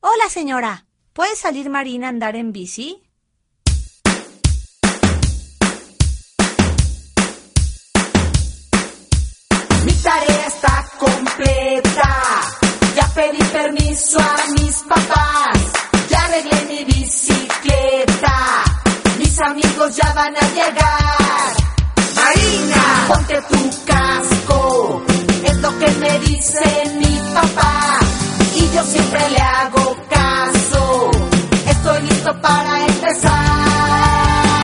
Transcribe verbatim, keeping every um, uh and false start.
Hola, señora. ¿Puede salir Marina a andar en bici? Mi tarea está completa. Ya pedí permiso a mis papás. Ya arreglé mi bicicleta. Mis amigos ya van a llegar. Marina, ponte tu casco. Es lo que me dice mi papá. Y yo siempre le hago